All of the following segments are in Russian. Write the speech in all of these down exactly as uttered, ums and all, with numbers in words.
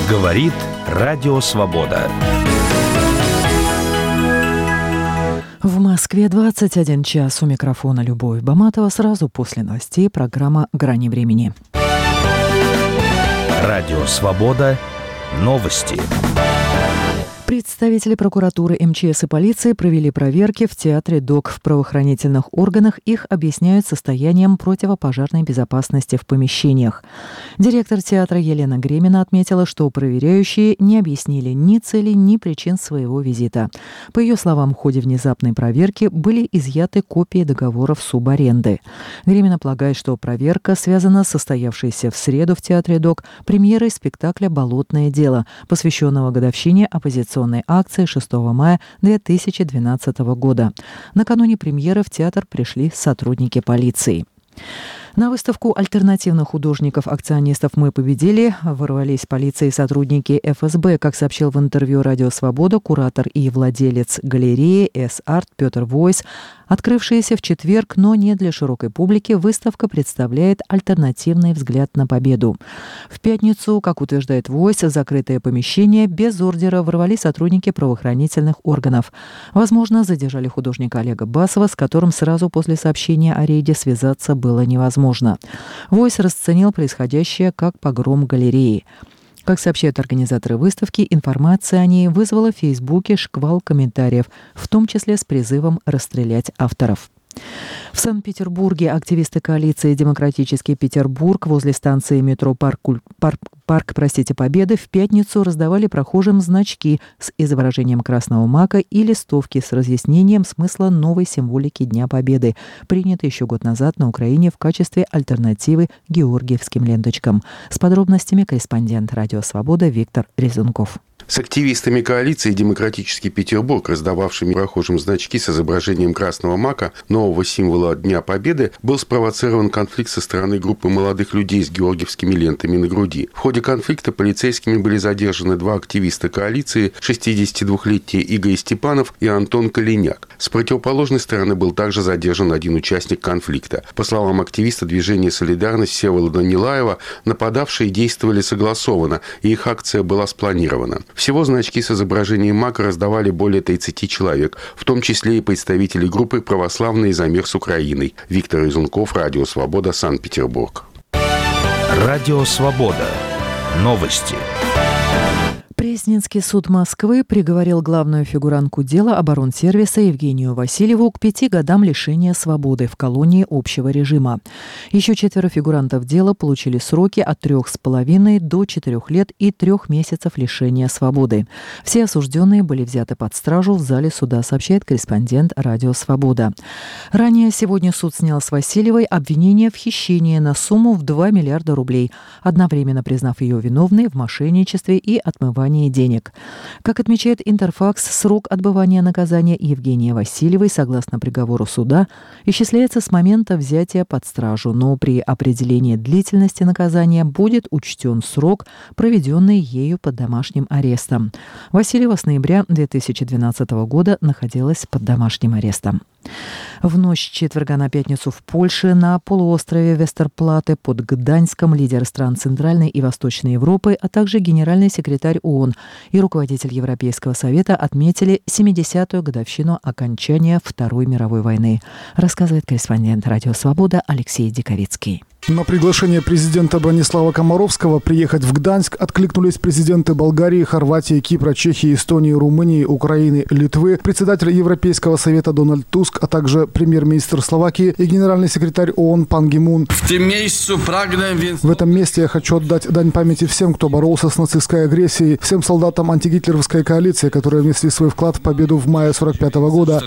Говорит Радио Свобода. В Москве двадцать один час. У микрофона Любовь Баматова. Сразу после новостей программа «Грани времени». Радио Свобода. Новости. Представители прокуратуры, эм че эс и полиции провели проверки в театре ДОК. В правоохранительных органах их объясняют состоянием противопожарной безопасности в помещениях. Директор театра Елена Гремина отметила, что проверяющие не объяснили ни цели, ни причин своего визита. По ее словам, в ходе внезапной проверки были изъяты копии договоров субаренды. Гремина полагает, что проверка связана с состоявшейся в среду в театре ДОК премьерой спектакля «Болотное дело», посвященного годовщине оппозиционной акции шестого мая две тысячи двенадцатого года. Накануне премьеры в театр пришли сотрудники полиции. На выставку альтернативных художников-акционистов «Мы победили» ворвались полиция и сотрудники эф эс бэ. Как сообщил в интервью «Радио Свобода» куратор и владелец галереи «С-Арт» Петр Войс, открывшаяся в четверг, но не для широкой публики, выставка представляет альтернативный взгляд на победу. В пятницу, как утверждает Войс, в закрытое помещение без ордера ворвались сотрудники правоохранительных органов. Возможно, задержали художника Олега Басова, с которым сразу после сообщения о рейде связаться было невозможно. Войс расценил происходящее как погром галереи. Как сообщают организаторы выставки, информация о ней вызвала в Фейсбуке шквал комментариев, в том числе с призывом расстрелять авторов. В Санкт-Петербурге активисты коалиции «Демократический Петербург» возле станции метро «Парк, парк, парк простите, Победы» в пятницу раздавали прохожим значки с изображением красного мака и листовки с разъяснением смысла новой символики Дня Победы, принятой еще год назад на Украине в качестве альтернативы георгиевским ленточкам. С подробностями корреспондент «Радио Свобода» Виктор Резунков. С активистами коалиции «Демократический Петербург», раздававшими прохожим значки с изображением красного мака, нового символа Дня Победы, был спровоцирован конфликт со стороны группы молодых людей с георгиевскими лентами на груди. В ходе конфликта полицейскими были задержаны два активиста коалиции, шестидесятидвухлетний Игорь Степанов и Антон Калиняк. С противоположной стороны был также задержан один участник конфликта. По словам активиста движения «Солидарность» Всеволода Нилаева, нападавшие действовали согласованно, и их акция была спланирована. Всего значки с изображением мака раздавали более тридцати человек, в том числе и представители группы «Православный замер с Украиной». Виктор Изунков, Радио Свобода, Санкт-Петербург. Радио Свобода. Новости. Пресненский суд Москвы приговорил главную фигурантку дела оборонсервиса Евгению Васильеву к пяти годам лишения свободы в колонии общего режима. Еще четверо фигурантов дела получили сроки от трех с половиной до четырех лет и трех месяцев лишения свободы. Все осужденные были взяты под стражу в зале суда, сообщает корреспондент «Радио Свобода». Ранее сегодня суд снял с Васильевой обвинение в хищении на сумму в два миллиарда рублей, одновременно признав ее виновной в мошенничестве и отмывании денег. Как отмечает Интерфакс, срок отбывания наказания Евгении Васильевой, согласно приговору суда, исчисляется с момента взятия под стражу, но при определении длительности наказания будет учтен срок, проведенный ею под домашним арестом. Васильева с ноября две тысячи двенадцатого года находилась под домашним арестом. В ночь четверга на пятницу в Польше на полуострове Вестерплате под Гданьском лидеры стран Центральной и Восточной Европы, а также генеральный секретарь ООН и руководитель Европейского совета отметили семидесятую годовщину окончания Второй мировой войны, рассказывает корреспондент «Радио Свобода» Алексей Диковицкий. На приглашение президента Бронислава Комаровского приехать в Гданьск откликнулись президенты Болгарии, Хорватии, Кипра, Чехии, Эстонии, Румынии, Украины, Литвы, председатель Европейского совета Дональд Туск, а также премьер-министр Словакии и генеральный секретарь ООН Пан Ги Мун. В этом месте я хочу отдать дань памяти всем, кто боролся с нацистской агрессией, всем солдатам антигитлеровской коалиции, которые внесли свой вклад в победу в мае сорок пятого года,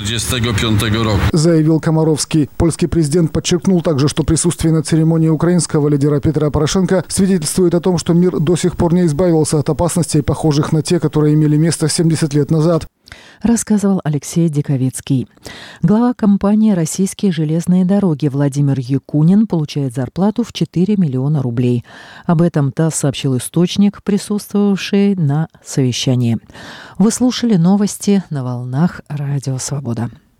заявил Комаровский. Польский президент подчеркнул также, что присутствие на церемонии украинского лидера Петра Порошенко свидетельствует о том, что мир до сих пор не избавился от опасностей, похожих на те, которые имели место семьдесят лет назад. Рассказывал Алексей Диковицкий. Глава компании «Российские железные дороги» Владимир Якунин получает зарплату в четыре миллиона рублей. Об этом ТАСС сообщил источник, присутствовавший на совещании. Вы слушали новости на волнах «Радио Свобода».